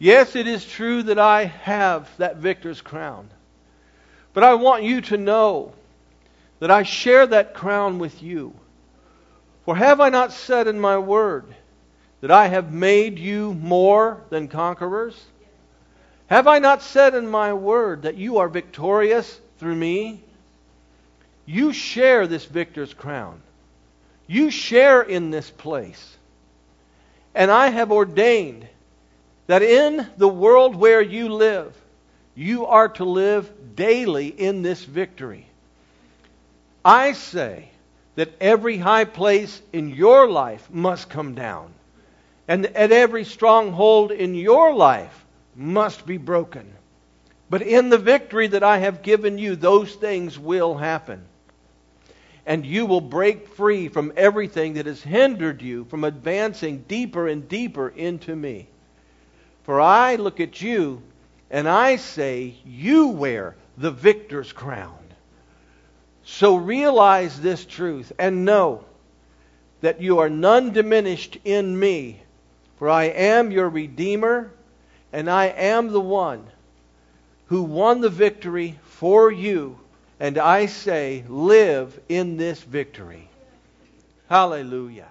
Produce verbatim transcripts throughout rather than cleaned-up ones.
Yes, it is true that I have that victor's crown. But I want you to know that I share that crown with you. For have I not said in my word that I have made you more than conquerors? Have I not said in my word that you are victorious through me? You share this victor's crown. You share in this place. And I have ordained that in the world where you live, you are to live daily in this victory. I say that every high place in your life must come down. And at every stronghold in your life must be broken. But in the victory that I have given you, those things will happen. And you will break free from everything that has hindered you from advancing deeper and deeper into me. For I look at you and I say, you wear the victor's crown. So realize this truth and know that you are none diminished in me. For I am your Redeemer, and I am the one who won the victory for you. And I say, live in this victory. Hallelujah.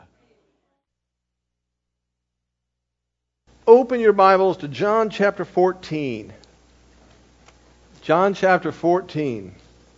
Open your Bibles to John chapter fourteen. John chapter fourteen.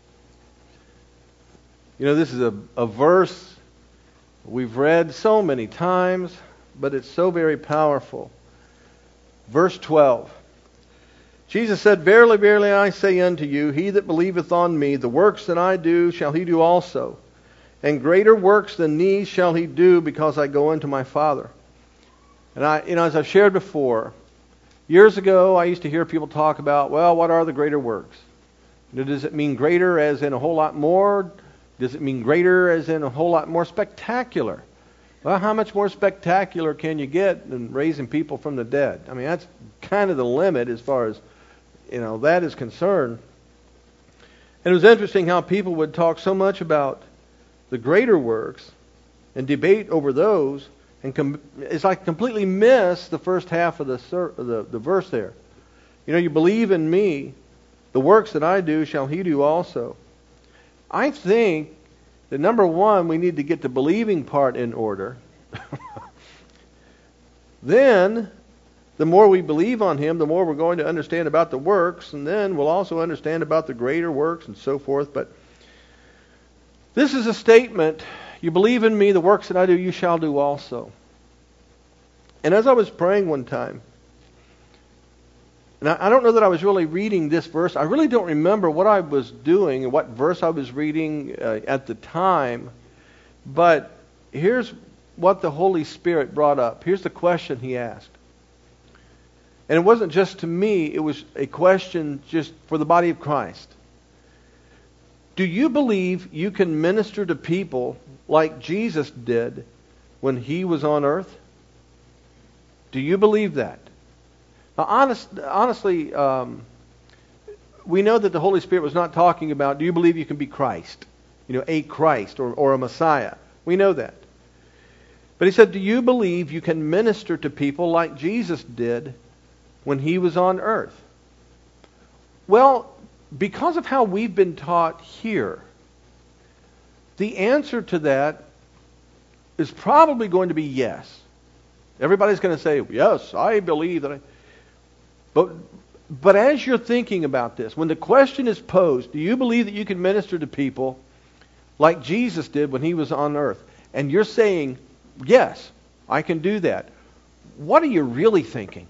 You know, this is a, a verse we've read so many times, but it's so very powerful. Verse twelve. Jesus said, Verily, verily, I say unto you, he that believeth on me, the works that I do shall he do also. And greater works than these shall he do, because I go unto my Father. And I, you know, as I've shared before, years ago I used to hear people talk about, well, what are the greater works? Does it mean greater as in a whole lot more? Does it mean greater as in a whole lot more spectacular? Well, how much more spectacular can you get than raising people from the dead? I mean, that's kind of the limit as far as, you know, that is concerned. And it was interesting how people would talk so much about the greater works and debate over those, and com- it's like completely miss the first half of the, ser- the the verse there. You know, you believe in me, the works that I do shall he do also. I think that number one, we need to get the believing part in order. Then, the more we believe on him, the more we're going to understand about the works, and then we'll also understand about the greater works and so forth. But this is a statement, you believe in me, the works that I do, you shall do also. And as I was praying one time, and I don't know that I was really reading this verse. I really don't remember what I was doing and what verse I was reading uh, at the time. But here's what the Holy Spirit brought up. Here's the question he asked. And it wasn't just to me. It was a question just for the body of Christ. Do you believe you can minister to people like Jesus did when he was on earth? Do you believe that? Now, honest, honestly, um, we know that the Holy Spirit was not talking about, do you believe you can be Christ? You know, a Christ or, or a Messiah. We know that. But he said, do you believe you can minister to people like Jesus did when he was on earth? Well, because of how we've been taught here, the answer to that is probably going to be yes. Everybody's going to say, yes, I believe that I... But, but as you're thinking about this, when the question is posed, do you believe that you can minister to people like Jesus did when he was on earth? And you're saying, yes, I can do that. What are you really thinking?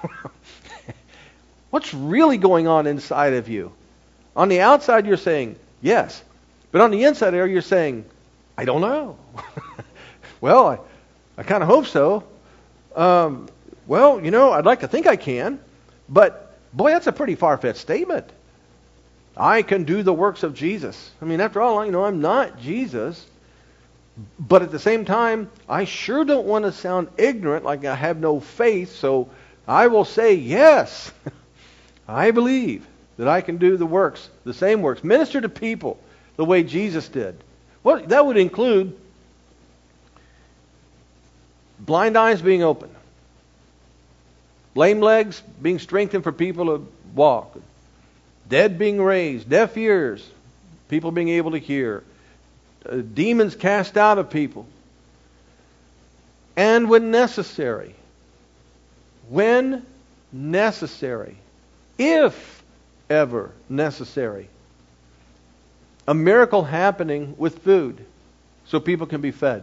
What's really going on inside of you? On the outside, you're saying, yes. But on the inside there, you're saying, I don't know. Well, I, I kind of hope so. Um, well, you know, I'd like to think I can. But, boy, that's a pretty far-fetched statement. I can do the works of Jesus. I mean, after all, you know, I'm not Jesus. But at the same time, I sure don't want to sound ignorant, like I have no faith. So I will say, yes, I believe that I can do the works, the same works. Minister to people the way Jesus did. Well, that would include blind eyes being opened. Lame legs being strengthened for people to walk. Dead being raised. Deaf ears, people being able to hear. Uh, demons cast out of people. And when necessary, when necessary, if ever necessary, a miracle happening with food so people can be fed.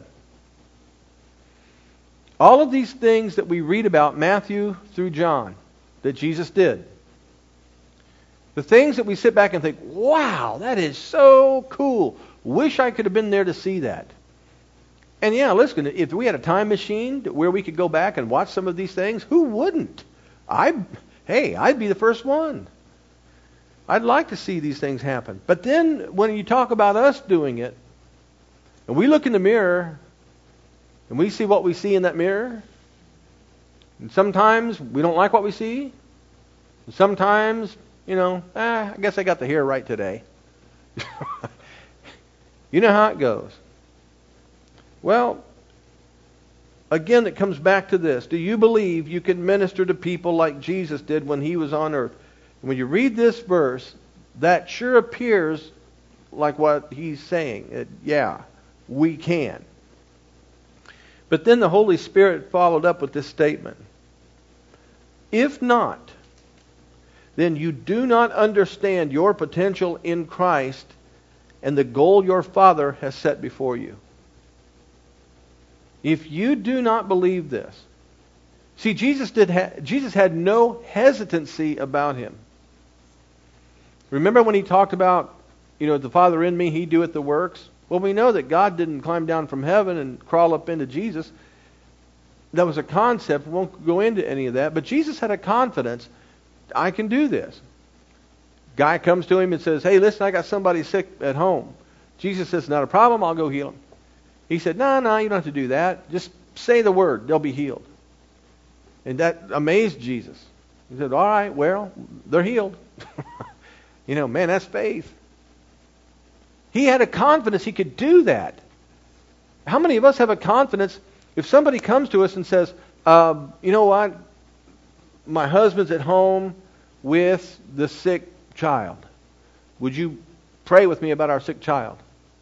All of these things that we read about, Matthew through John, that Jesus did. The things that we sit back and think, wow, that is so cool. Wish I could have been there to see that. And yeah, listen, if we had a time machine where we could go back and watch some of these things, who wouldn't? I, hey, I'd be the first one. I'd like to see these things happen. But then when you talk about us doing it, and we look in the mirror, and we see what we see in that mirror, and sometimes we don't like what we see, and sometimes, you know, ah, I guess I got the hair right today. You know how it goes. Well, again, it comes back to this. Do you believe you can minister to people like Jesus did when he was on earth? When you read this verse, that sure appears like what he's saying. It, yeah, we can. But then the Holy Spirit followed up with this statement. If not, then you do not understand your potential in Christ and the goal your Father has set before you. If you do not believe this, see, Jesus did. Ha- Jesus had no hesitancy about him. Remember when he talked about, you know, the Father in me, he doeth the works? Well, we know that God didn't climb down from heaven and crawl up into Jesus. That was a concept. We won't go into any of that. But Jesus had a confidence. I can do this. Guy comes to him and says, hey, listen, I got somebody sick at home. Jesus says, not a problem. I'll go heal him. He said, no, no, you don't have to do that. Just say the word. They'll be healed. And that amazed Jesus. He said, all right, well, they're healed. You know, man, that's faith. He had a confidence he could do that. How many of us have a confidence if somebody comes to us and says, uh, you know what, my husband's at home with the sick child. Would you pray with me about our sick child?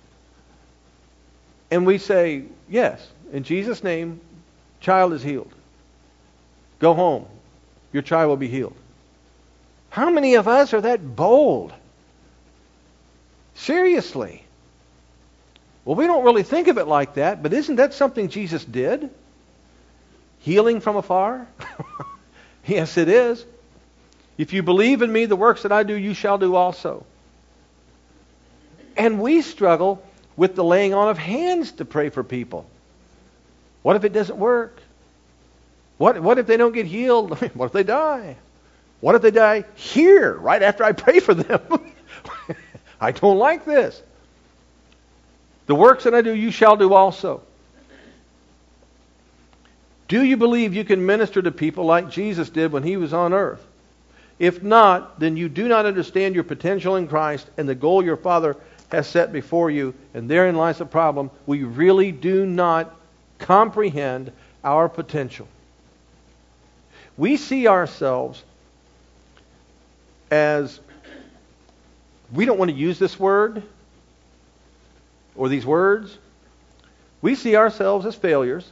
And we say, yes, in Jesus' name, child is healed. Go home. Your child will be healed. How many of us are that bold? Seriously. Well, we don't really think of it like that, but isn't that something Jesus did? Healing from afar? Yes, it is. If you believe in me, the works that I do, you shall do also. And we struggle with the laying on of hands to pray for people. What if it doesn't work? What, what if they don't get healed? What if they die? What if they die here, right after I pray for them? I don't like this. The works that I do, you shall do also. Do you believe you can minister to people like Jesus did when he was on earth? If not, then you do not understand your potential in Christ and the goal your Father has set before you, and therein lies the problem. We really do not comprehend our potential. We see ourselves as, we don't want to use this word or these words. We see ourselves as failures.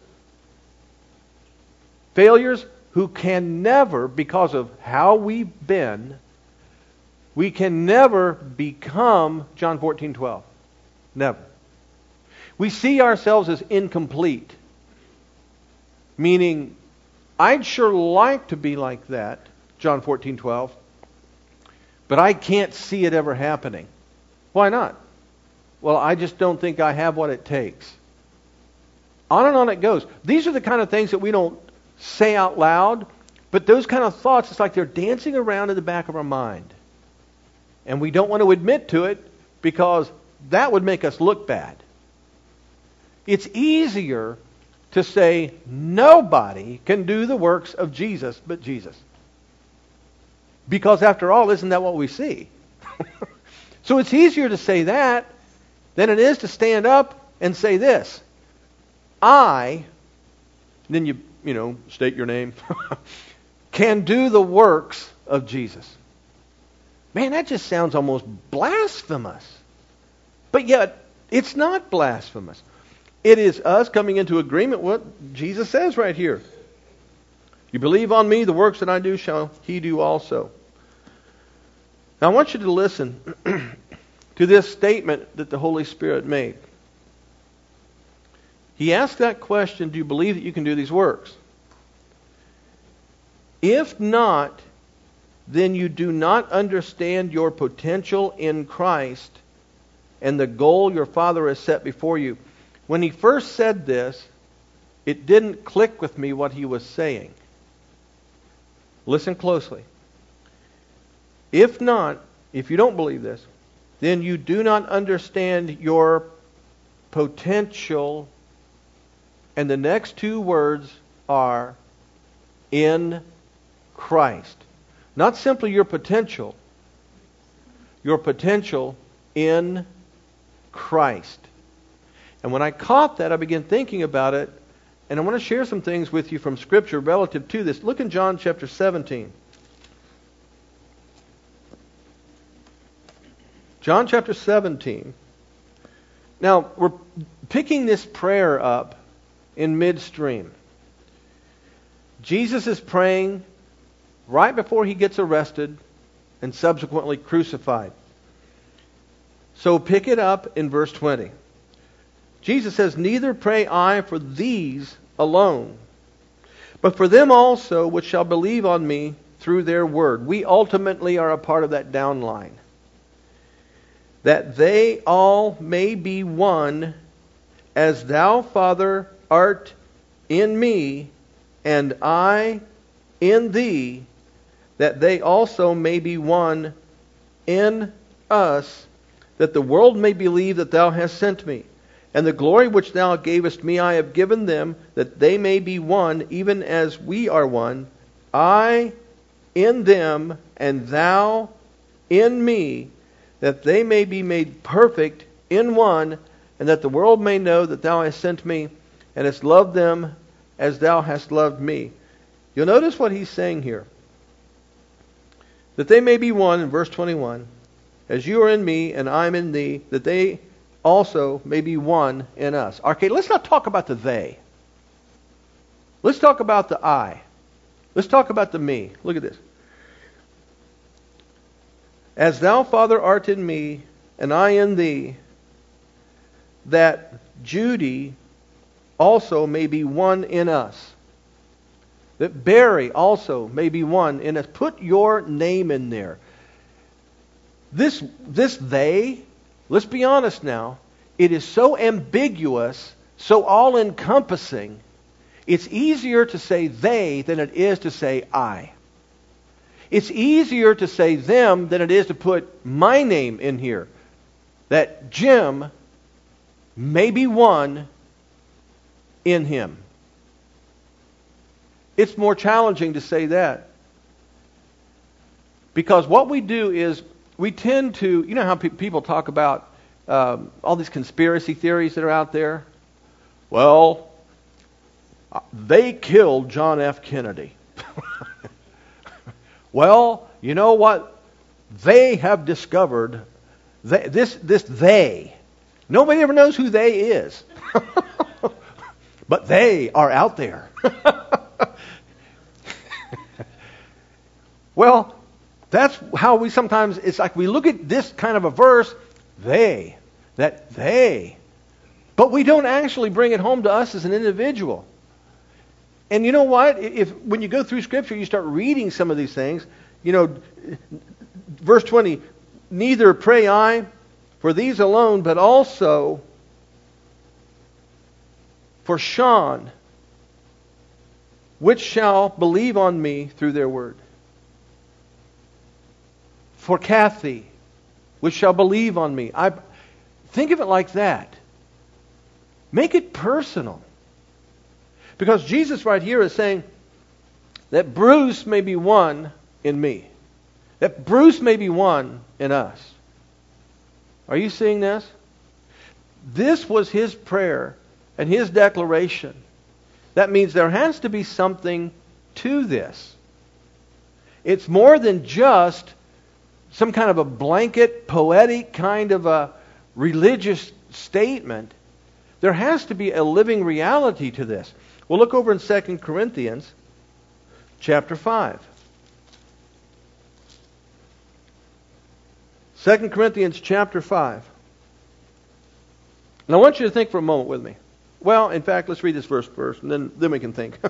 Failures who can never, because of how we've been, we can never become John fourteen twelve. Never. We see ourselves as incomplete. Meaning, I'd sure like to be like that, John fourteen twelve, but I can't see it ever happening. Why not? Well, I just don't think I have what it takes. On and on it goes. These are the kind of things that we don't say out loud, but those kind of thoughts, it's like they're dancing around in the back of our mind. And we don't want to admit to it because that would make us look bad. It's easier to say nobody can do the works of Jesus but Jesus. Because after all, isn't that what we see? So it's easier to say that than it is to stand up and say this. I, then you, you know, state your name. can do the works of Jesus. Man, that just sounds almost blasphemous. But yet, it's not blasphemous. It is us coming into agreement with what Jesus says right here. You believe on me, the works that I do shall he do also. Now I want you to listen to this statement that the Holy Spirit made. He asked that question, do you believe that you can do these works? If not, then you do not understand your potential in Christ and the goal your Father has set before you. When he first said this, it didn't click with me what he was saying. Listen closely. If not, if you don't believe this, then you do not understand your potential. And the next two words are in Christ. Not simply your potential. Your potential in Christ. And when I caught that, I began thinking about it. And I want to share some things with you from Scripture relative to this. Look in John chapter seventeen. John chapter seventeen. Now, we're picking this prayer up in midstream. Jesus is praying right before he gets arrested and subsequently crucified. So pick it up in verse twenty. Jesus says, neither pray I for these alone, but for them also which shall believe on me through their word. We ultimately are a part of that downline. That they all may be one, as thou, Father, art in me, and I in thee, that they also may be one in us, that the world may believe that thou hast sent me. And the glory which thou gavest me I have given them, that they may be one, even as we are one, I in them, and thou in me, that they may be made perfect in one, and that the world may know that thou hast sent me, and hast loved them as thou hast loved me. You'll notice what he's saying here. That they may be one, in verse twenty-one, as you are in me, and I am in thee, that they also may be one in us. Okay, let's not talk about the they. Let's talk about the I. Let's talk about the me. Look at this. As thou, Father, art in me, and I in thee, that Judy also may be one in us. That Barry also may be one in us. Put your name in there. This, this they, let's be honest now, it is so ambiguous, so all-encompassing, it's easier to say they than it is to say I. It's easier to say them than it is to put my name in here. That Jim may be one in him. It's more challenging to say that. Because what we do is we tend to, you know how pe- people talk about um, all these conspiracy theories that are out there? Well, they killed John F. Kennedy. Well, you know what? They have discovered, they, this, this they, nobody ever knows who they is. But they are out there. Well, that's how we sometimes, it's like we look at this kind of a verse, they, that they, but we don't actually bring it home to us as an individual. And you know what? If when you go through Scripture, you start reading some of these things, you know, verse twenty, neither pray I for these alone, but also for Sean, which shall believe on me through their word. For Kathy, which shall believe on me. I think of it like that. Make it personal. Because Jesus right here is saying that Bruce may be one in me. That Bruce may be one in us. Are you seeing this? This was his prayer and his declaration. That means there has to be something to this. It's more than just some kind of a blanket, poetic kind of a religious statement. There has to be a living reality to this. We'll look over in Second Corinthians chapter five. Second Corinthians chapter five. And I want you to think for a moment with me. Well, in fact, let's read this verse first, and then, then we can think.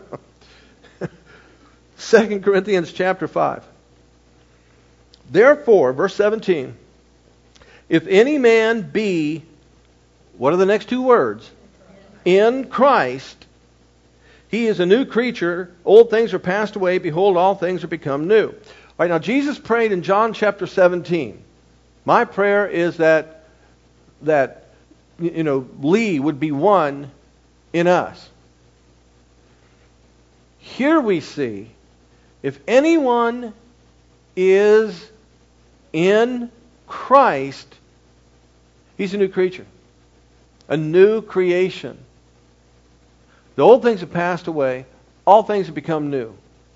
Second Corinthians chapter five. Therefore, verse seventeen, if any man be, what are the next two words? In Christ, he is a new creature. Old things are passed away. Behold, all things are become new. All right, now Jesus prayed in John chapter seventeen. My prayer is that, that you know, Lee would be one in us. Here we see, if anyone is in Christ, he's a new creature, a new creation. The old things have passed away, all things have become new.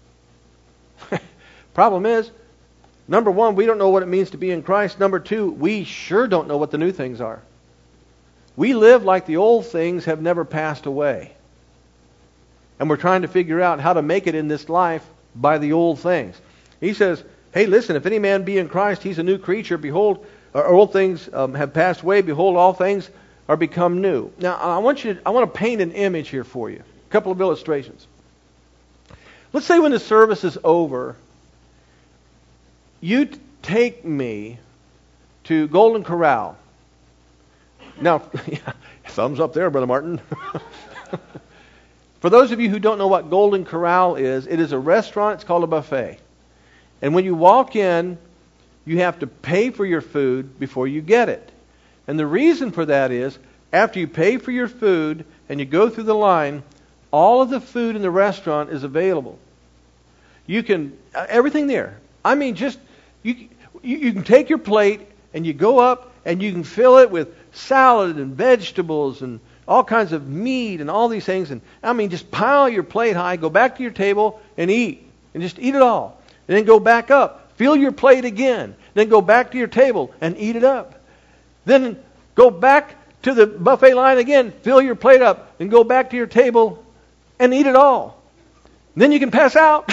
Problem is, number one, we don't know what it means to be in Christ. Number two, we sure don't know what the new things are. We live like the old things have never passed away. And we're trying to figure out how to make it in this life by the old things. He says, hey, listen, if any man be in Christ, he's a new creature. Behold, old things um, have passed away. Behold, all things are become new. Now, I want you to, I want to paint an image here for you. A couple of illustrations. Let's say when the service is over, you take me to Golden Corral. Now, thumbs up there, Brother Martin. For those of you who don't know what Golden Corral is, it is a restaurant. It's called a buffet. And when you walk in, you have to pay for your food before you get it. And the reason for that is, after you pay for your food and you go through the line, all of the food in the restaurant is available. You can, everything there. I mean, just, you, you, you can take your plate and you go up and you can fill it with salad and vegetables and all kinds of meat and all these things. And I mean, just pile your plate high, go back to your table and eat. And just eat it all. And then go back up, fill your plate again. Then go back to your table and eat it up. Then go back to the buffet line again, fill your plate up, and go back to your table and eat it all. And then you can pass out.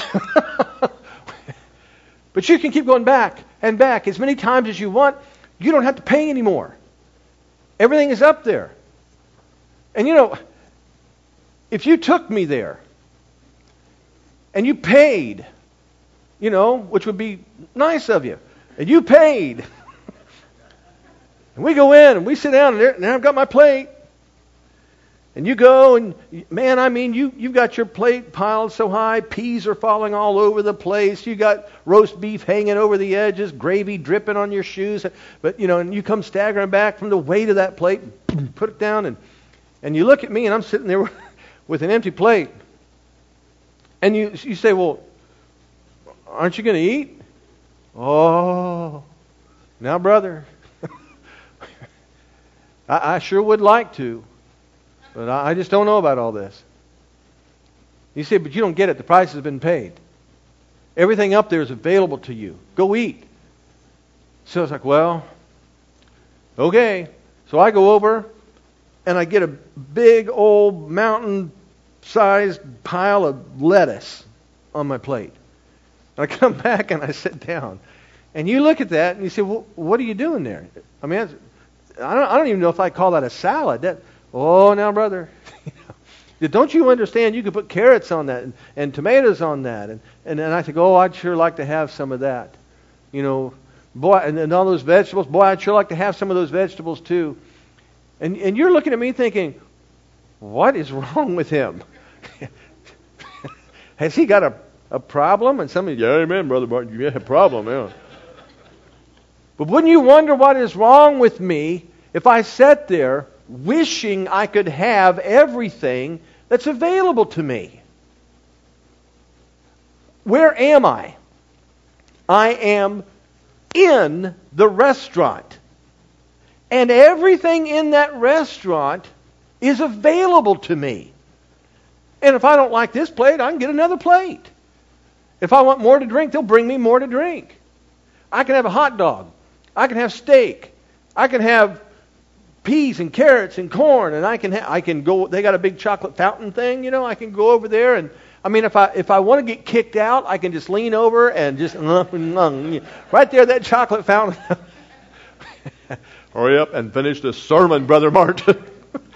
But you can keep going back and back as many times as you want. You don't have to pay anymore. Everything is up there. And you know, if you took me there and you paid, you know, which would be nice of you, and you paid, and we go in and we sit down and there, now I've got my plate, and you go and, man, I mean, you, you've got your plate piled so high, peas are falling all over the place, you got roast beef hanging over the edges, gravy dripping on your shoes, but, you know, and you come staggering back from the weight of that plate, put it down, and, and you look at me, and I'm sitting there with an empty plate, and you, you say, well, aren't you going to eat? Oh, now, brother, I, I sure would like to. But I just don't know about all this. You say, but you don't get it. The price has been paid. Everything up there is available to you. Go eat. So it's like, well, okay. So I go over and I get a big old mountain-sized pile of lettuce on my plate. And I come back and I sit down. And you look at that and you say, well, what are you doing there? I mean, I don't, I don't even know if I call that a salad. That, oh, now, brother, don't you understand you could put carrots on that and, and tomatoes on that? And, and then I think, oh, I'd sure like to have some of that. You know, boy, and, and all those vegetables, boy, I'd sure like to have some of those vegetables too. And, and you're looking at me thinking, what is wrong with him? Has he got a, a problem? And somebody, yeah, amen, Brother Martin, you have a problem, yeah. But wouldn't you wonder what is wrong with me if I sat there wishing I could have everything that's available to me? Where am I? I am in the restaurant. And everything in that restaurant is available to me. And if I don't like this plate, I can get another plate. If I want more to drink, they'll bring me more to drink. I can have a hot dog. I can have steak. I can have peas and carrots and corn, and I can ha- I can go. They got a big chocolate fountain thing, you know. I can go over there, and I mean, if I if I want to get kicked out, I can just lean over and just right there, that chocolate fountain. Hurry up and finish the sermon, Brother Martin.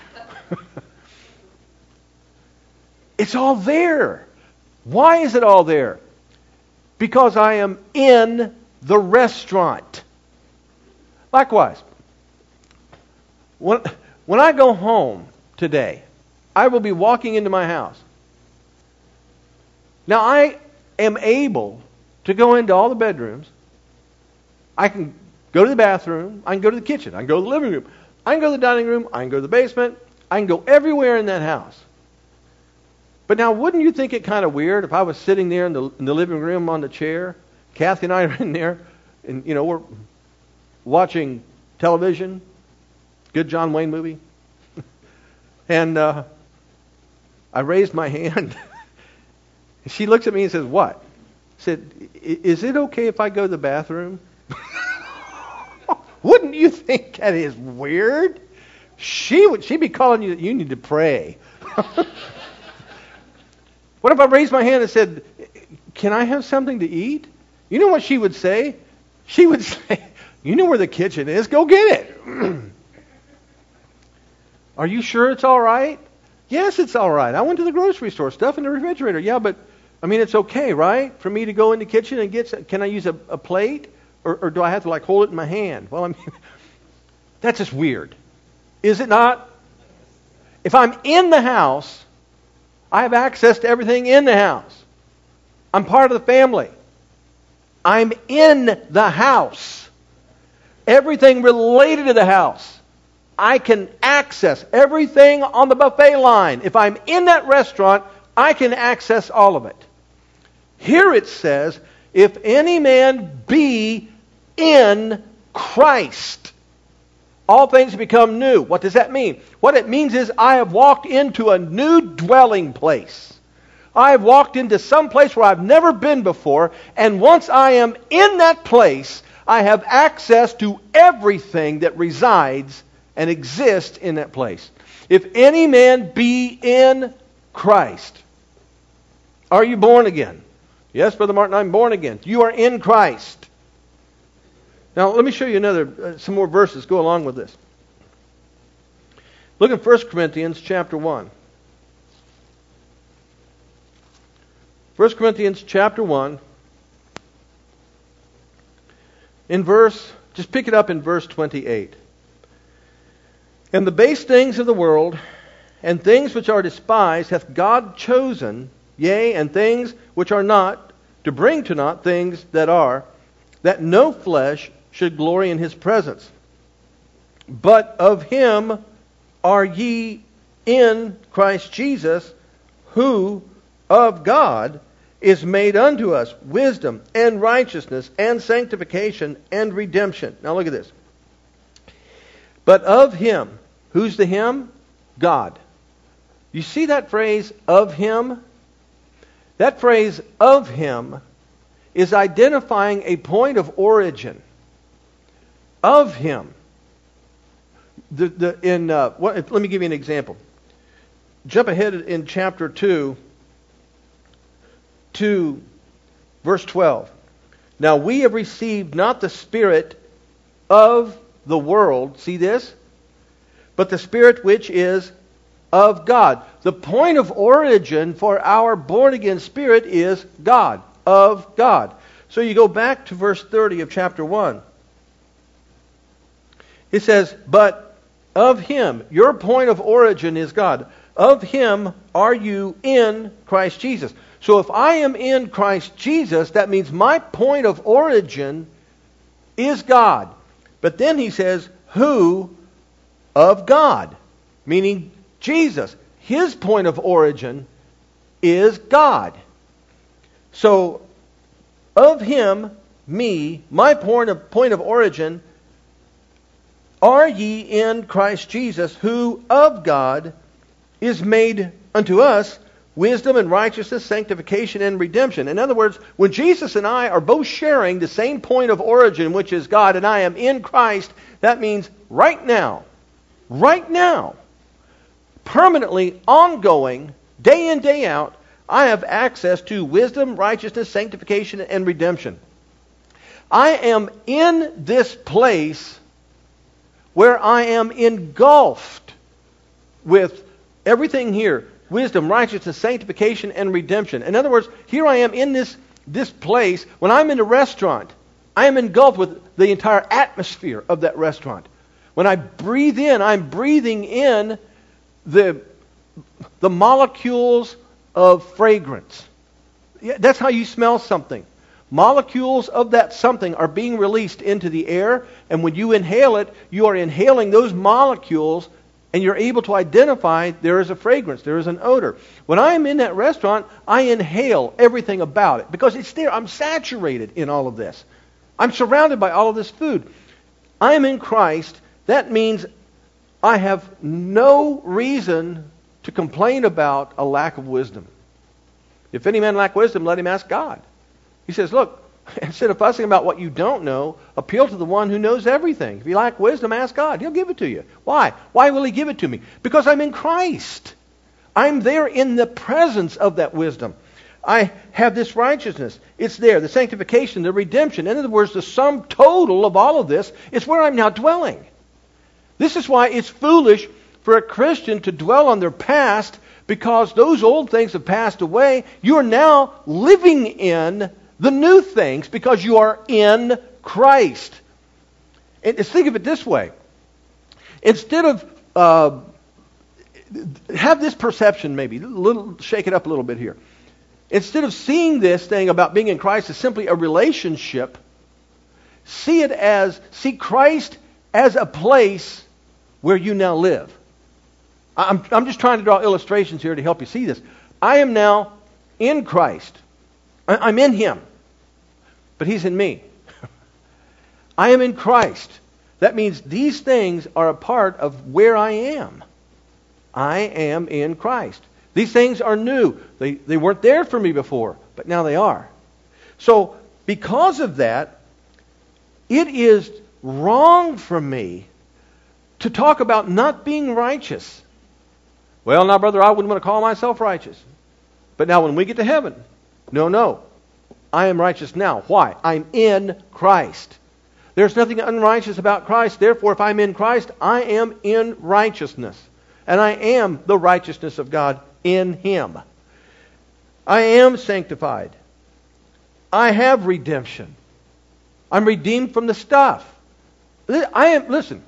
It's all there. Why is it all there? Because I am in the restaurant. Likewise, when, when I go home today, I will be walking into my house. Now, I am able to go into all the bedrooms. I can go to the bathroom. I can go to the kitchen. I can go to the living room. I can go to the dining room. I can go to the basement. I can go everywhere in that house. But now, wouldn't you think it kind of weird if I was sitting there in the, in the living room on the chair, Kathy and I are in there, and, you know, we're watching television, good John Wayne movie, and uh, I raised my hand. She looks at me and says, "What?" I said, "Is it okay if I go to the bathroom?" Wouldn't you think that is weird? She would. She'd be calling you that you need to pray. What if I raised my hand and said, "Can I have something to eat?" You know what she would say? She would say, "You know where the kitchen is. Go get it." Are you sure it's all right? Yes, it's all right. I went to the grocery store. Stuff in the refrigerator. Yeah, but, I mean, it's okay, right? For me to go in the kitchen and get some, can I use a, a plate? Or, or do I have to, like, hold it in my hand? Well, I mean, that's just weird. Is it not? If I'm in the house, I have access to everything in the house. I'm part of the family. I'm in the house. Everything related to the house. I can access everything on the buffet line. If I'm in that restaurant, I can access all of it. Here it says, if any man be in Christ, all things become new. What does that mean? What it means is I have walked into a new dwelling place. I have walked into some place where I've never been before, and once I am in that place, I have access to everything that resides and exists in that place. If any man be in Christ. Are you born again? Yes, Brother Martin, I'm born again. You are in Christ. Now, let me show you another, uh, some more verses go along with this. Look at First Corinthians chapter one. First Corinthians chapter one. In verse, just pick it up in verse twenty-eight. And the base things of the world, and things which are despised, hath God chosen, yea, and things which are not, to bring to naught things that are, that no flesh should glory in his presence. But of him are ye in Christ Jesus, who of God is made unto us wisdom and righteousness and sanctification and redemption. Now look at this. But of him, who's the him? God. You see that phrase, of him? That phrase, of him, is identifying a point of origin. Of him. The, the, in uh, what, let me give you an example. Jump ahead in chapter two to verse twelve. Now we have received not the spirit of the world, see this? But the Spirit which is of God. The point of origin for our born-again spirit is God, of God. So you go back to verse thirty of chapter one. It says, but of him, your point of origin is God. Of him are you in Christ Jesus. So if I am in Christ Jesus, that means my point of origin is God. But then he says, who of God, meaning Jesus. His point of origin is God. So, of him, me, my point of, point of origin, are ye in Christ Jesus, who of God is made unto us wisdom and righteousness, sanctification and redemption. In other words, when Jesus and I are both sharing the same point of origin, which is God, and I am in Christ, that means right now, right now, permanently, ongoing, day in, day out, I have access to wisdom, righteousness, sanctification, and redemption. I am in this place where I am engulfed with everything here. Wisdom, righteousness, sanctification, and redemption. In other words, here I am in this, this place. When I'm in a restaurant, I am engulfed with the entire atmosphere of that restaurant. When I breathe in, I'm breathing in the, the molecules of fragrance. Yeah, that's how you smell something. Molecules of that something are being released into the air, and when you inhale it, you are inhaling those molecules, and you're able to identify there is a fragrance, there is an odor. When I'm in that restaurant, I inhale everything about it because it's there. I'm saturated in all of this. I'm surrounded by all of this food. I'm in Christ. That means I have no reason to complain about a lack of wisdom. If any man lack wisdom, let him ask God. He says, look, instead of fussing about what you don't know, appeal to the one who knows everything. If you lack wisdom, ask God. He'll give it to you. Why? Why will He give it to me? Because I'm in Christ. I'm there in the presence of that wisdom. I have this righteousness. It's there. The sanctification, the redemption. In other words, the sum total of all of this is where I'm now dwelling. This is why it's foolish for a Christian to dwell on their past, because those old things have passed away. You are now living in the new things because you are in Christ. And think of it this way. Instead of, uh, have this perception maybe, little, shake it up a little bit here. Instead of seeing this thing about being in Christ as simply a relationship, see it as, see Christ as a place where you now live. I'm, I'm just trying to draw illustrations here to help you see this. I am now in Christ. I'm in Him, but He's in me. I am in Christ. That means these things are a part of where I am. I am in Christ. These things are new. They, they weren't there for me before, but now they are. So, because of that, it is wrong for me to talk about not being righteous. Well, now, brother, I wouldn't want to call myself righteous. But now when we get to heaven, no, no. I am righteous now. Why? I'm in Christ. There's nothing unrighteous about Christ. Therefore, if I'm in Christ, I am in righteousness. And I am the righteousness of God in Him. I am sanctified. I have redemption. I'm redeemed from the stuff. I am, listen,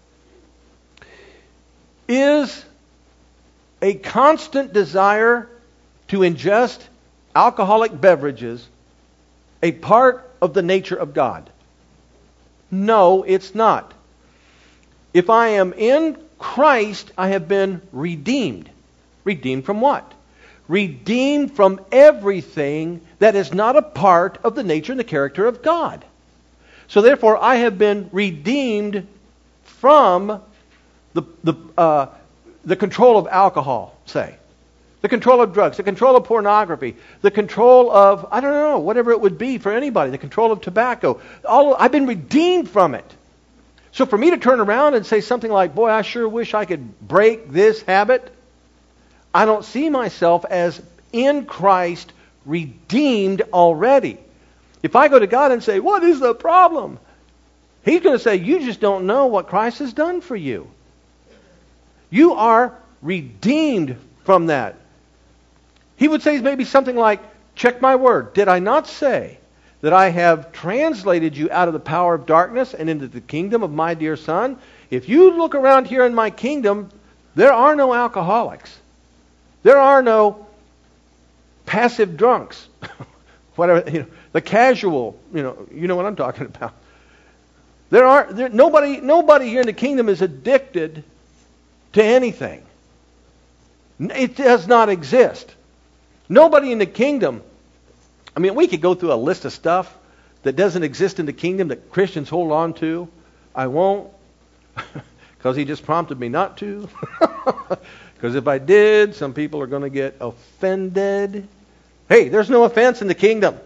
is a constant desire to ingest alcoholic beverages a part of the nature of God? No, it's not. If I am in Christ, I have been redeemed. Redeemed from what? Redeemed from everything that is not a part of the nature and the character of God. So therefore, I have been redeemed from the, the, uh, the control of alcohol, say. The control of drugs, the control of pornography, the control of, I don't know, whatever it would be for anybody, the control of tobacco. All, I've been redeemed from it. So for me to turn around and say something like, boy, I sure wish I could break this habit, I don't see myself as in Christ redeemed already. If I go to God and say, what is the problem? He's going to say, you just don't know what Christ has done for you. You are redeemed from that. He would say maybe something like, check my word. Did I not say that I have translated you out of the power of darkness and into the kingdom of my dear Son? If you look around here in my kingdom, there are no alcoholics. There are no passive drunks. Whatever, you know, the casual, you know, you know what I'm talking about. There are there, nobody nobody here in the kingdom is addicted to anything. It does not exist. Nobody in the kingdom, I mean, we could go through a list of stuff that doesn't exist in the kingdom that Christians hold on to. I won't, because he just prompted me not to. Because if I did, some people are going to get offended. Hey, there's no offense in the kingdom.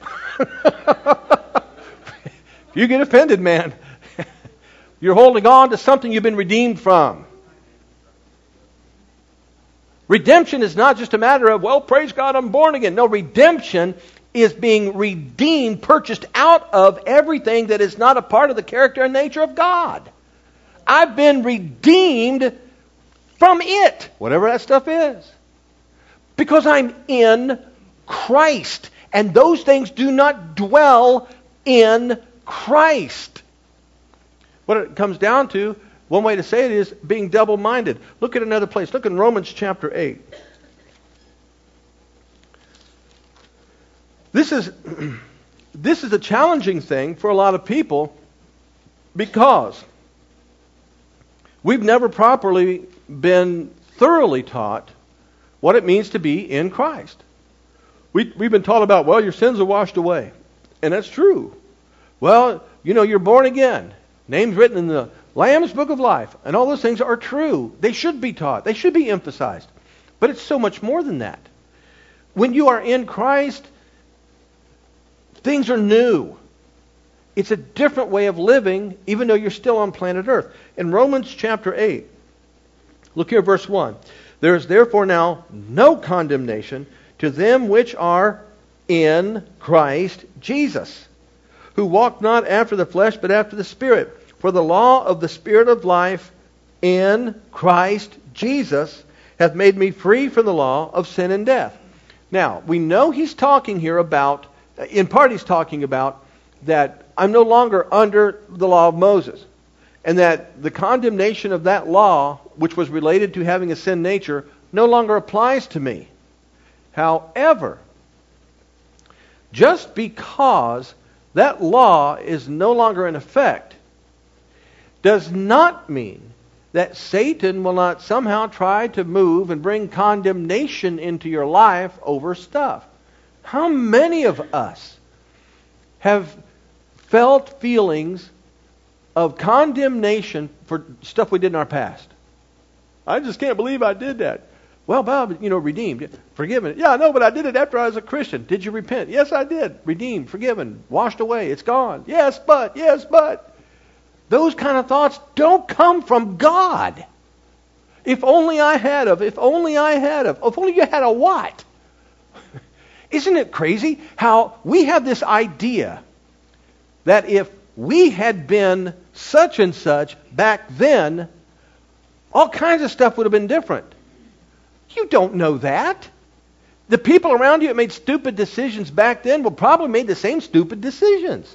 If you get offended, man, you're holding on to something you've been redeemed from. Redemption is not just a matter of, well, praise God, I'm born again. No, redemption is being redeemed, purchased out of everything that is not a part of the character and nature of God. I've been redeemed from it, whatever that stuff is. Because I'm in Christ. And those things do not dwell in Christ. What it comes down to, one way to say it is being double-minded. Look at another place. Look in Romans chapter eight. This is, this is a challenging thing for a lot of people because we've never properly been thoroughly taught what it means to be in Christ. We, we've been taught about, well, your sins are washed away. And that's true. Well, you know, you're born again. Names written in the Lamb's Book of Life. And all those things are true. They should be taught. They should be emphasized. But it's so much more than that. When you are in Christ, things are new. It's a different way of living, even though you're still on planet Earth. In Romans chapter eight, look here, verse one. There is therefore now no condemnation to them which are in Christ Jesus, who walk not after the flesh, but after the Spirit. For the law of the Spirit of life in Christ Jesus hath made me free from the law of sin and death. Now, we know he's talking here about, in part he's talking about that I'm no longer under the law of Moses. And that the condemnation of that law, which was related to having a sin nature, no longer applies to me. However, just because that law is no longer in effect does not mean that Satan will not somehow try to move and bring condemnation into your life over stuff. How many of us have felt feelings of condemnation for stuff we did in our past? I just can't believe I did that. Well, Bob, you know, redeemed, forgiven. Yeah, I know, but I did it after I was a Christian. Did you repent? Yes, I did. Redeemed, forgiven, washed away. It's gone. Yes, but, yes, but. Those kind of thoughts don't come from God. If only I had of, if only I had of, if only you had a what? Isn't it crazy how we have this idea that if we had been such and such back then, all kinds of stuff would have been different. You don't know that. The people around you that made stupid decisions back then will probably made the same stupid decisions.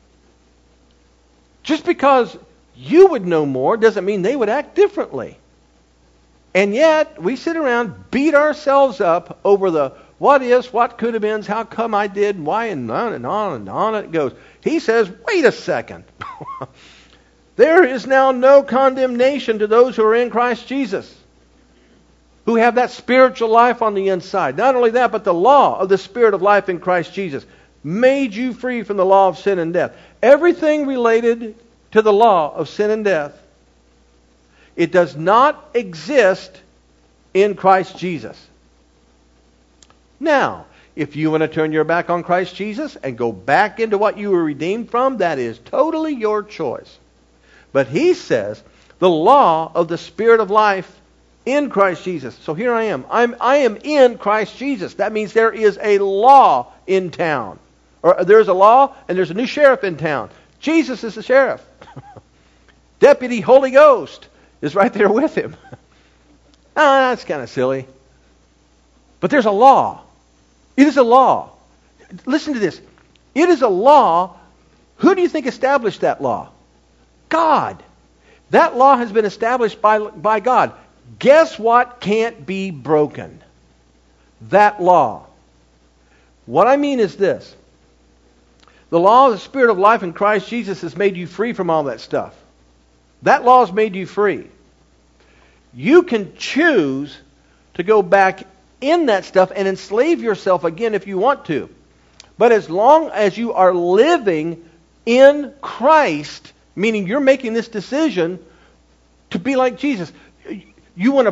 Just because you would know more doesn't mean they would act differently. And yet, we sit around, beat ourselves up over the what ifs, what could have been, how come I did, why, and on and on and on it goes. He says, wait a second. There is now no condemnation to those who are in Christ Jesus, who have that spiritual life on the inside. Not only that, but the law of the Spirit of life in Christ Jesus made you free from the law of sin and death. Everything related to the law of sin and death, it does not exist in Christ Jesus. Now, if you want to turn your back on Christ Jesus and go back into what you were redeemed from, that is totally your choice. But he says, the law of the Spirit of life in Christ Jesus. So here I am. I'm, I am in Christ Jesus. That means there is a law in town. Or there's a law and there's a new sheriff in town. Jesus is the sheriff. Deputy Holy Ghost is right there with him. Ah, that's kind of silly. But there's a law. It is a law. Listen to this. It is a law. Who do you think established that law? God. That law has been established by, by God. Guess what can't be broken? That law. What I mean is this. The law of the Spirit of life in Christ Jesus has made you free from all that stuff. That law has made you free. You can choose to go back in that stuff and enslave yourself again if you want to. But as long as you are living in Christ, meaning you're making this decision to be like Jesus, you want to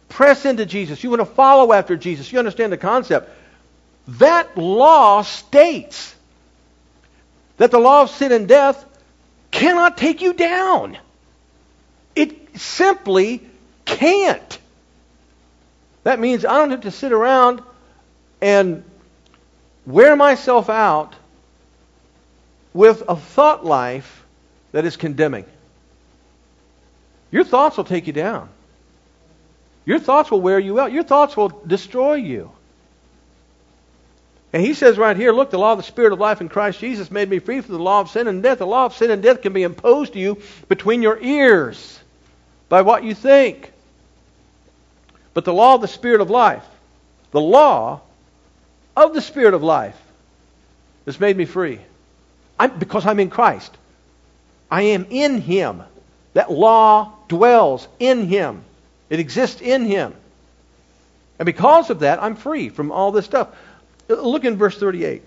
press into Jesus. You want to follow after Jesus. You understand the concept. That law states that the law of sin and death cannot take you down. It simply can't. That means I don't have to sit around and wear myself out with a thought life that is condemning. Your thoughts will take you down. Your thoughts will wear you out. Your thoughts will destroy you. And he says right here, look, the law of the Spirit of life in Christ Jesus made me free from the law of sin and death. The law of sin and death can be imposed to you between your ears by what you think. But the law of the Spirit of life, the law of the Spirit of life has made me free. I'm, because I'm in Christ. I am in Him. That law dwells in Him. It exists in Him. And because of that, I'm free from all this stuff. Look in verse thirty-eight.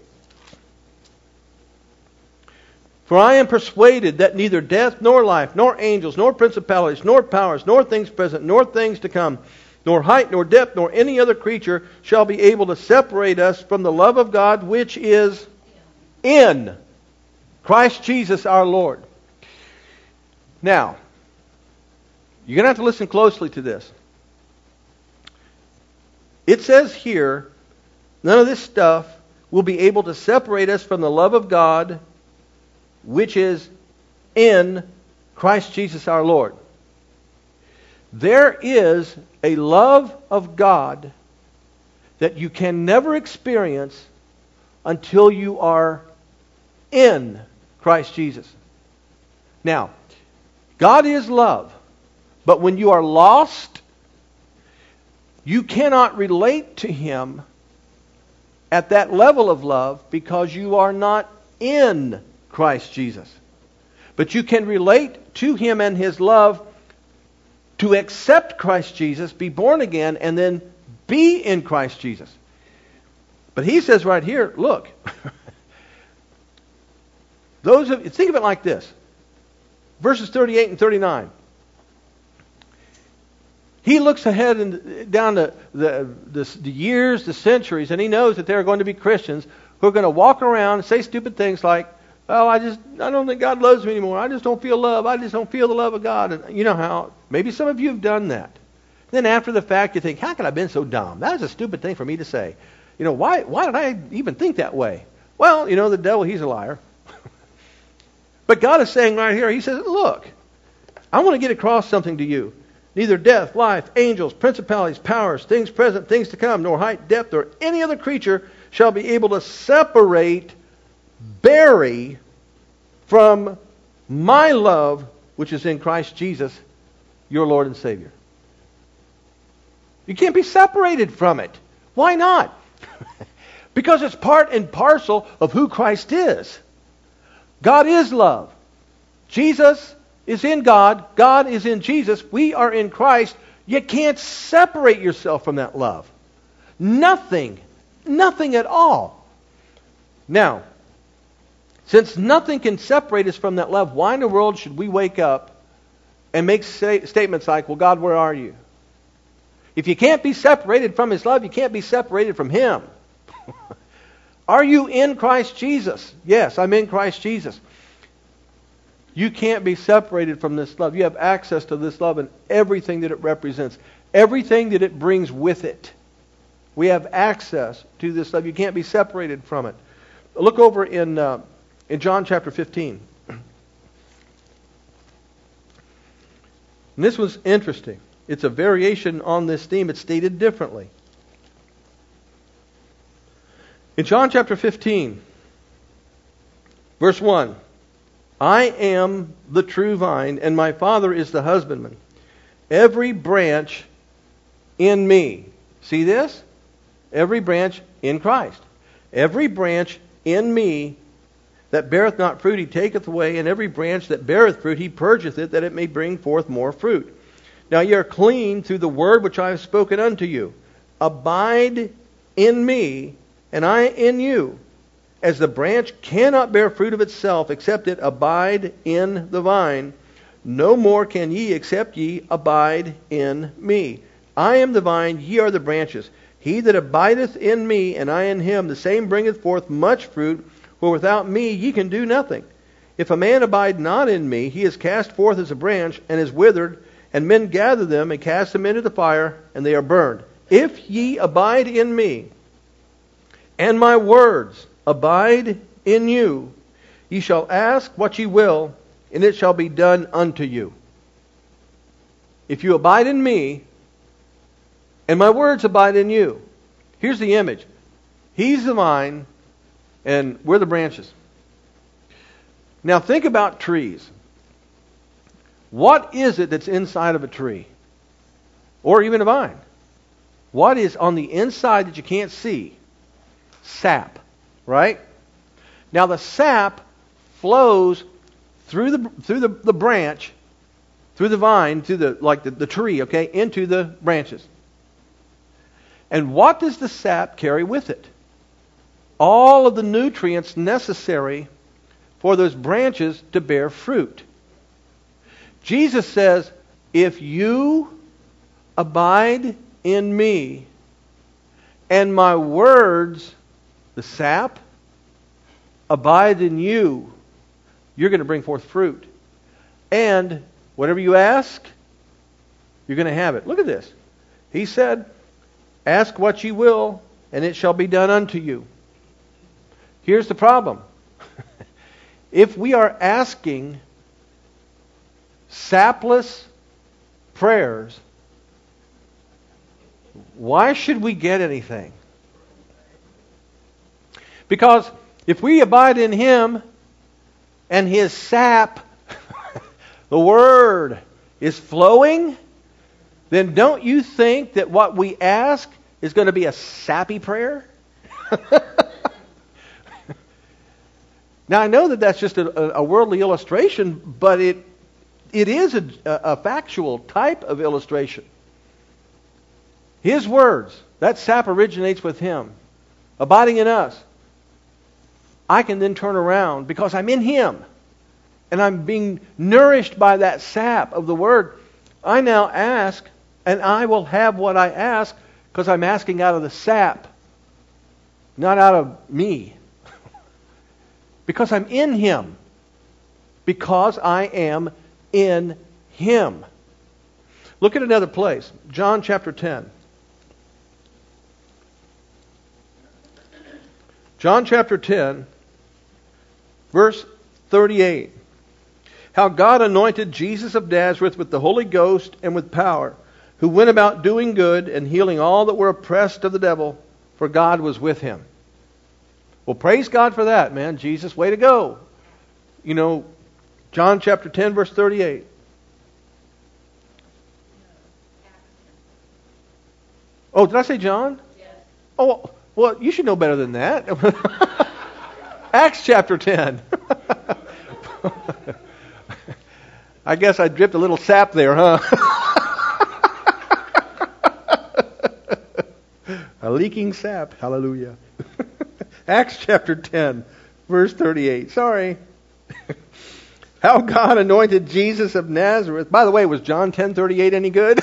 For I am persuaded that neither death, nor life, nor angels, nor principalities, nor powers, nor things present, nor things to come, nor height, nor depth, nor any other creature shall be able to separate us from the love of God which is in Christ Jesus our Lord. Now, you're going to have to listen closely to this. It says here, none of this stuff will be able to separate us from the love of God which is in Christ Jesus our Lord. There is a love of God that you can never experience until you are in Christ Jesus. Now, God is love, but when you are lost, you cannot relate to Him at that level of love because you are not in Christ Jesus. But you can relate to Him and His love to accept Christ Jesus, be born again, and then be in Christ Jesus. But he says right here, look, those of think of it like this. Verses thirty-eight and thirty-nine. He looks ahead and down the, the, the, the years, the centuries, and he knows that there are going to be Christians who are going to walk around and say stupid things like, oh, I just, I don't think God loves me anymore. I just don't feel love. I just don't feel the love of God. And you know how, maybe some of you have done that. Then after the fact, you think, how could I have been so dumb? That was a stupid thing for me to say. You know, why, why did I even think that way? Well, you know, the devil, he's a liar. But God is saying right here, He says, look, I want to get across something to you. Neither death, life, angels, principalities, powers, things present, things to come, nor height, depth, or any other creature shall be able to separate Barry from my love, which is in Christ Jesus, your Lord and Savior. You can't be separated from it. Why not? Because it's part and parcel of who Christ is. God is love. Jesus is in God. God is in Jesus. We are in Christ. You can't separate yourself from that love. Nothing. Nothing at all. Now, since nothing can separate us from that love, why in the world should we wake up and make say, statements like, well, God, where are you? If you can't be separated from His love, you can't be separated from Him. Are you in Christ Jesus? Yes, I'm in Christ Jesus. You can't be separated from this love. You have access to this love and everything that it represents. Everything that it brings with it. We have access to this love. You can't be separated from it. Look over in, uh, in John chapter fifteen. And this was interesting. It's a variation on this theme. It's stated differently. In John chapter fifteen, verse one, I am the true vine, and my Father is the husbandman. Every branch in me. See this? Every branch in Christ. Every branch in me that beareth not fruit, He taketh away, and every branch that beareth fruit, He purgeth it, that it may bring forth more fruit. Now ye are clean through the word which I have spoken unto you. Abide in me, and I in you. As the branch cannot bear fruit of itself, except it abide in the vine, no more can ye, except ye abide in me. I am the vine, ye are the branches. He that abideth in me, and I in him, the same bringeth forth much fruit, for without me ye can do nothing. If a man abide not in me, he is cast forth as a branch, and is withered, and men gather them, and cast them into the fire, and they are burned. If ye abide in me, and my words abide in you, ye shall ask what ye will, and it shall be done unto you. If you abide in me, and my words abide in you. Here's the image. He's the vine, and we're the branches. Now think about trees. What is it that's inside of a tree? Or even a vine? What is on the inside that you can't see? Sap, right? Now the sap flows through the through the, the branch, through the vine, through the like the, the tree, okay, into the branches. And what does the sap carry with it? All of the nutrients necessary for those branches to bear fruit. Jesus says, if you abide in me, and my words, the sap, abide in you, you're going to bring forth fruit. And whatever you ask, you're going to have it. Look at this. He said, ask what ye will, and it shall be done unto you. Here's the problem. If we are asking sapless prayers, why should we get anything? Because if we abide in Him and His sap, the Word, is flowing, then don't you think that what we ask is going to be a sappy prayer? Now I know that that's just a, a worldly illustration, but it it is a, a factual type of illustration. His words, that sap originates with Him, abiding in us. I can then turn around because I'm in Him, and I'm being nourished by that sap of the Word. I now ask, and I will have what I ask because I'm asking out of the sap, not out of me. Because I'm in Him. Because I am in Him. Look at another place. John chapter ten. John chapter ten, verse thirty-eight. How God anointed Jesus of Nazareth with the Holy Ghost and with power, who went about doing good and healing all that were oppressed of the devil, for God was with Him. Well, praise God for that, man. Jesus, way to go. You know, John chapter ten, verse thirty-eight. Oh, did I say John? Yes. Oh, well, you should know better than that. Acts chapter ten. I guess I dripped a little sap there, huh? A leaking sap. Hallelujah. Acts chapter ten, verse thirty-eight. Sorry. How God anointed Jesus of Nazareth. By the way, was John ten thirty-eight any good?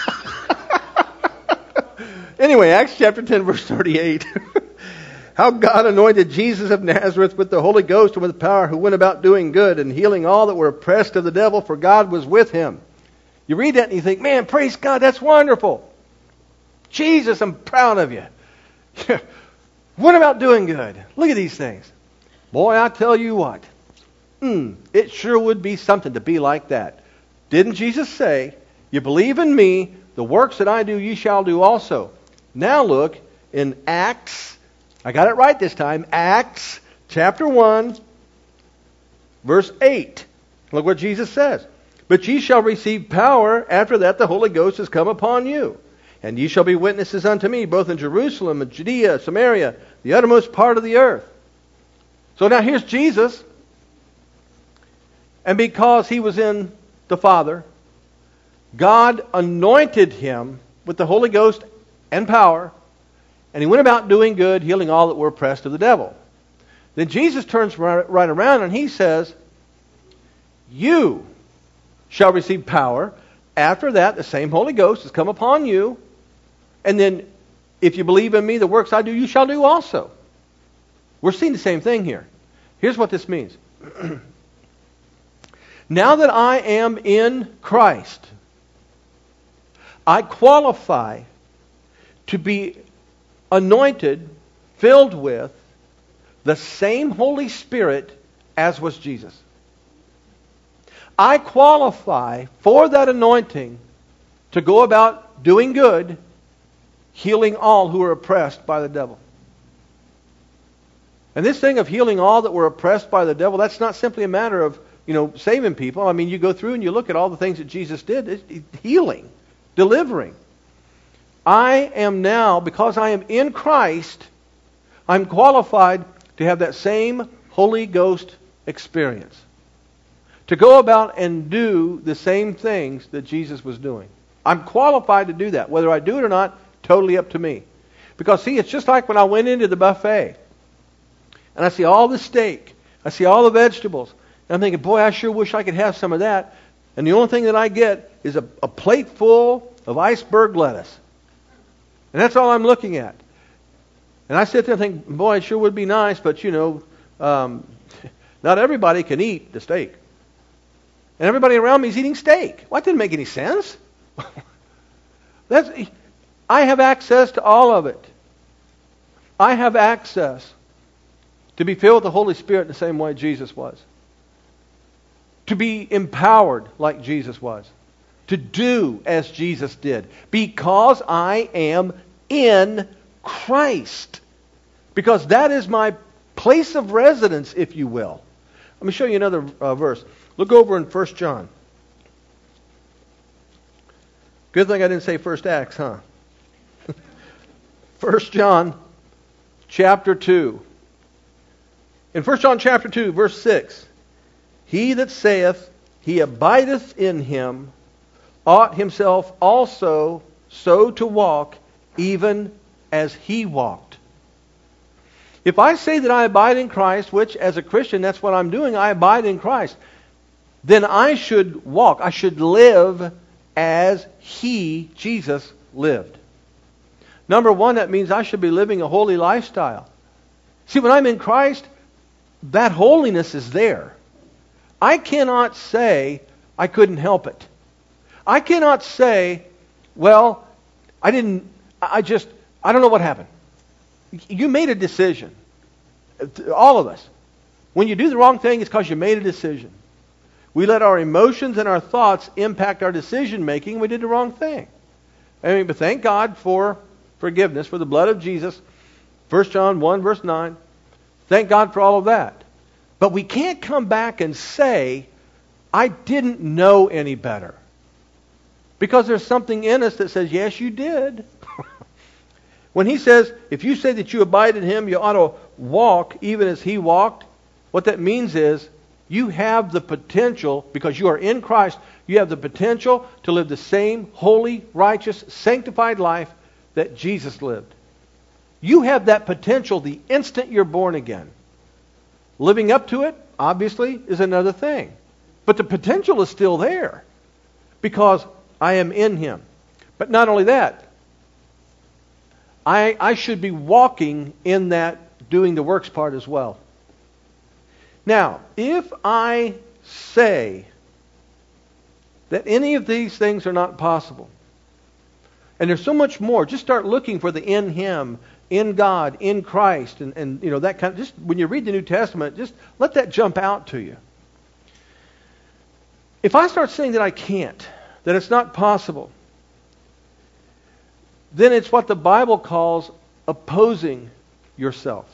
Anyway, Acts chapter ten, verse thirty-eight. How God anointed Jesus of Nazareth with the Holy Ghost and with power, who went about doing good and healing all that were oppressed of the devil, for God was with Him. You read that and you think, man, praise God, that's wonderful. Jesus, I'm proud of you. What about doing good? Look at these things. Boy, I tell you what. Mm, it sure would be something to be like that. Didn't Jesus say, you believe in me, the works that I do ye shall do also. Now look in Acts, I got it right this time, Acts chapter one, verse eight. Look what Jesus says. But ye shall receive power after that the Holy Ghost has come upon you. And ye shall be witnesses unto me, both in Jerusalem and Judea, Samaria, the uttermost part of the earth. So now here's Jesus. And because He was in the Father, God anointed Him with the Holy Ghost and power. And He went about doing good, healing all that were oppressed of the devil. Then Jesus turns right, right around and He says, you shall receive power. After that, the same Holy Ghost has come upon you. And then, if you believe in me, the works I do, you shall do also. We're seeing the same thing here. Here's what this means. Now that I am in Christ, I qualify to be anointed, filled with the same Holy Spirit as was Jesus. I qualify for that anointing to go about doing good, healing all who are oppressed by the devil. And this thing of healing all that were oppressed by the devil, that's not simply a matter of, you know, saving people. I mean, you go through and you look at all the things that Jesus did. It's healing, delivering. I am now, because I am in Christ, I'm qualified to have that same Holy Ghost experience. To go about and do the same things that Jesus was doing. I'm qualified to do that. Whether I do it or not, totally up to me. Because, see, it's just like when I went into the buffet. And I see all the steak. I see all the vegetables. And I'm thinking, boy, I sure wish I could have some of that. And the only thing that I get is a, a plate full of iceberg lettuce. And that's all I'm looking at. And I sit there and think, boy, it sure would be nice, but, you know, um, not everybody can eat the steak. And everybody around me is eating steak. Well, that didn't make any sense. That's, I have access to all of it. I have access to be filled with the Holy Spirit in the same way Jesus was. To be empowered like Jesus was. To do as Jesus did. Because I am in Christ. Because that is my place of residence, if you will. Let me show you another uh, verse. Look over in First John. Good thing I didn't say First Acts, huh? First John chapter two. In First John chapter two, verse six. He that saith he abideth in him ought himself also so to walk, even as he walked. If I say that I abide in Christ, which as a Christian, that's what I'm doing, I abide in Christ, then I should walk, I should live as He, Jesus, lived. Number one, that means I should be living a holy lifestyle. See, when I'm in Christ, that holiness is there. I cannot say I couldn't help it. I cannot say, well, I didn't, I just, I don't know what happened. You made a decision. All of us. When you do the wrong thing, it's because you made a decision. We let our emotions and our thoughts impact our decision making, and we did the wrong thing. I mean, but thank God for forgiveness, for the blood of Jesus. First John one, verse nine. Thank God for all of that. But we can't come back and say, I didn't know any better. Because there's something in us that says, yes, you did. When he says, if you say that you abide in Him, you ought to walk even as He walked, what that means is, you have the potential, because you are in Christ, you have the potential to live the same holy, righteous, sanctified life that Jesus lived. You have that potential the instant you're born again. Living up to it, obviously, is another thing. But the potential is still there, because I am in Him. But not only that, I, I should be walking in that, doing the works part as well. Now, if I say that any of these things are not possible, and there's so much more, just start looking for the in Him, in God, in Christ, and, and you know that kind of, just when you read the New Testament, just let that jump out to you. If I start saying that I can't, that it's not possible, then it's what the Bible calls opposing yourself.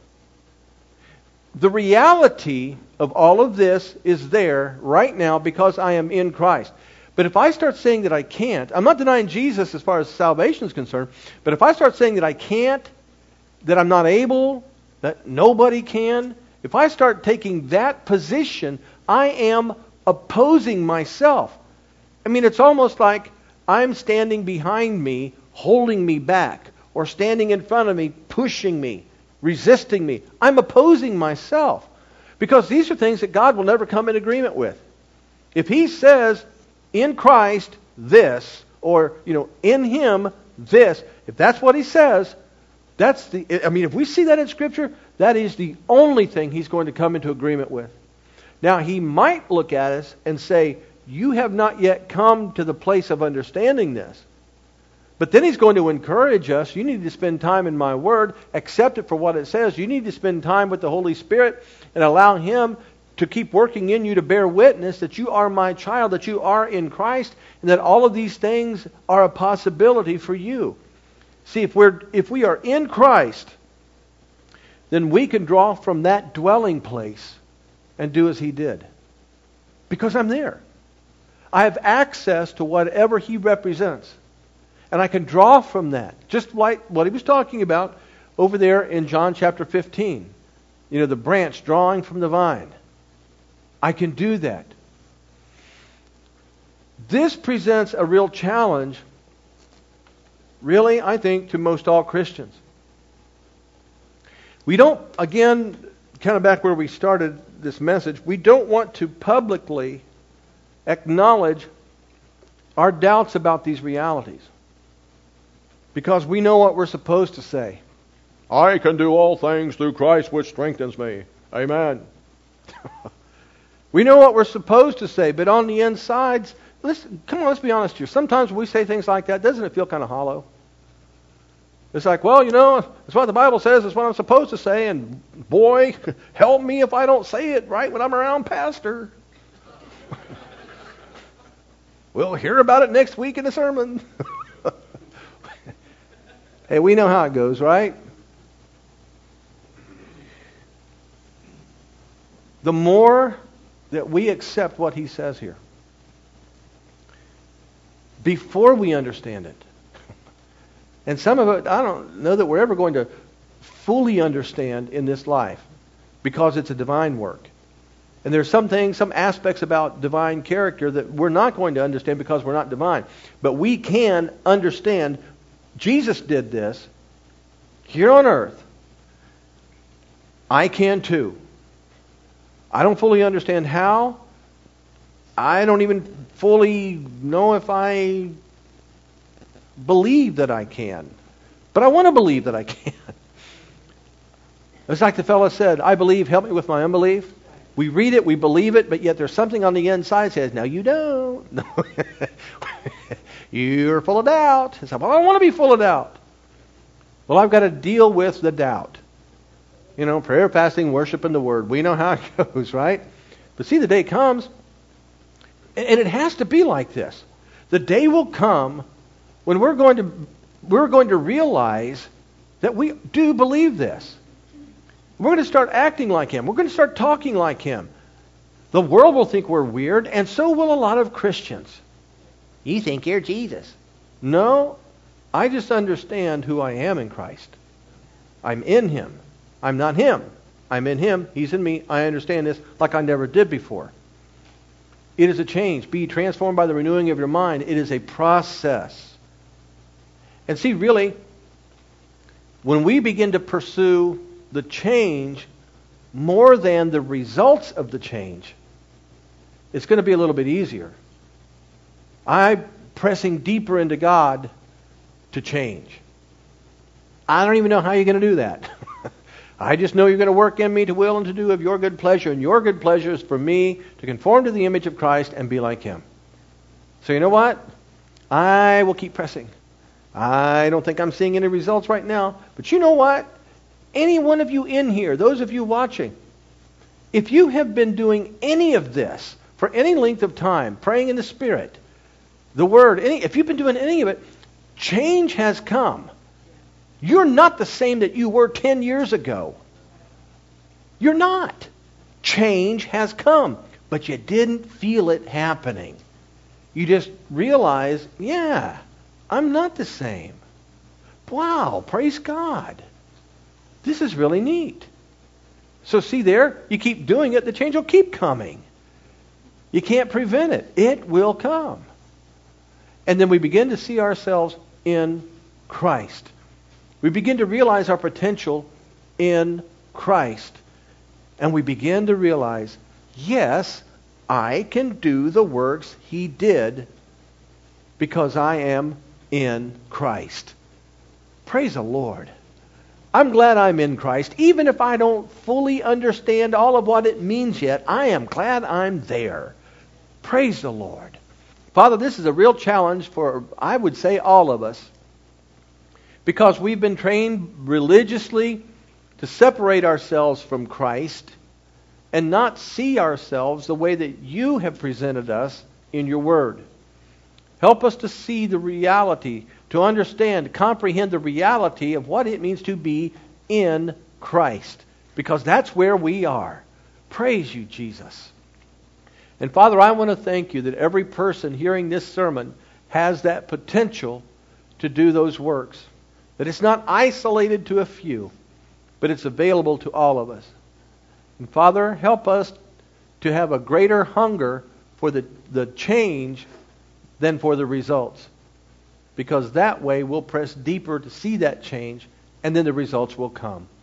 The reality of all of this is there right now because I am in Christ. But if I start saying that I can't, I'm not denying Jesus as far as salvation is concerned, but if I start saying that I can't, that I'm not able, that nobody can, if I start taking that position, I am opposing myself. I mean, it's almost like I'm standing behind me, holding me back, or standing in front of me, pushing me, resisting me. I'm opposing myself. Because these are things that God will never come in agreement with. If He says, in Christ, this, or, you know, in Him, this, if that's what he says, that's the, I mean, if we see that in Scripture, that is the only thing he's going to come into agreement with. Now, he might look at us and say, you have not yet come to the place of understanding this. But then he's going to encourage us, you need to spend time in my Word, accept it for what it says. You need to spend time with the Holy Spirit and allow Him to keep working in you to bear witness that you are my child, that you are in Christ, and that all of these things are a possibility for you. See, if we're if we are in Christ, then we can draw from that dwelling place and do as He did. Because I'm there. I have access to whatever He represents. And I can draw from that. Just like what he was talking about over there in John chapter fifteen. You know, the branch drawing from the vine. I can do that. This presents a real challenge, really, I think, to most all Christians. We don't, again, kind of back where we started this message, we don't want to publicly acknowledge our doubts about these realities. Because we know what we're supposed to say. I can do all things through Christ which strengthens me. Amen. We know what we're supposed to say, but on the insides, listen, come on, let's be honest here. Sometimes when we say things like that, doesn't it feel kind of hollow? It's like, well, you know, it's what the Bible says, it's what I'm supposed to say, and boy, help me if I don't say it right when I'm around Pastor. We'll hear about it next week in the sermon. Hey, we know how it goes, right? The more that we accept what he says here, before we understand it, and some of it, I don't know that we're ever going to fully understand in this life, because it's a divine work. And there's some things, some aspects about divine character that we're not going to understand because we're not divine. But we can understand Jesus did this here on earth. I can too. I don't fully understand how. I don't even fully know if I believe that I can. But I want to believe that I can. It's like the fellow said, I believe, help me with my unbelief. We read it, we believe it, but yet there's something on the inside that says, no, you don't. No. You're full of doubt. It's like, well, I don't want to be full of doubt. Well, I've got to deal with the doubt. You know, prayer, fasting, worship, and the Word. We know how it goes, right? But see, the day comes, and it has to be like this. The day will come when we're going to we're going to realize that we do believe this. We're going to start acting like Him. We're going to start talking like Him. The world will think we're weird, and so will a lot of Christians. You think you're Jesus. No, I just understand who I am in Christ. I'm in Him. I'm not Him. I'm in Him. He's in me. I understand this like I never did before. It is a change. Be transformed by the renewing of your mind. It is a process. And see, really, when we begin to pursue the change more than the results of the change, it's going to be a little bit easier. I'm pressing deeper into God to change. I don't even know how you're going to do that. I just know you're going to work in me to will and to do of your good pleasure. And your good pleasure is for me to conform to the image of Christ and be like Him. So you know what? I will keep pressing. I don't think I'm seeing any results right now. But you know what? Any one of you in here, those of you watching, if you have been doing any of this for any length of time, praying in the Spirit, the Word, any, if you've been doing any of it, change has come. You're not the same that you were ten years ago. You're not. Change has come, but you didn't feel it happening. You just realize, yeah, I'm not the same. Wow, praise God. This is really neat. So see there, you keep doing it, the change will keep coming. You can't prevent it. It will come. And then we begin to see ourselves in Christ. We begin to realize our potential in Christ. And we begin to realize, yes, I can do the works He did because I am in Christ. Praise the Lord. I'm glad I'm in Christ. Even if I don't fully understand all of what it means yet, I am glad I'm there. Praise the Lord. Father, this is a real challenge for, I would say, all of us. Because we've been trained religiously to separate ourselves from Christ and not see ourselves the way that you have presented us in your Word. Help us to see the reality, to understand, to comprehend the reality of what it means to be in Christ. Because that's where we are. Praise you, Jesus. And Father, I want to thank you that every person hearing this sermon has that potential to do those works. That it's not isolated to a few, but it's available to all of us. And Father, help us to have a greater hunger for the, the change than for the results. Because that way we'll press deeper to see that change, and then the results will come.